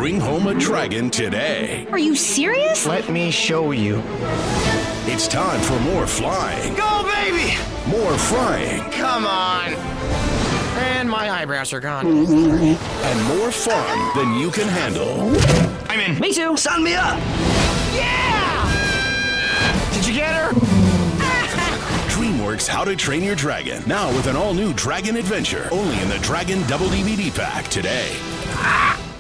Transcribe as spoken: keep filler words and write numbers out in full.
bring home a dragon today. Are you serious? Let me show you. It's time for more flying. Go, baby! More frying. Come on. And my eyebrows are gone. And more fun than you can handle. I'm in. Me too. Sign me up. Yeah! Did you get her? DreamWorks How to Train Your Dragon. Now with an all-new Dragon Adventure. Only in the Dragon Double D V D Pack today.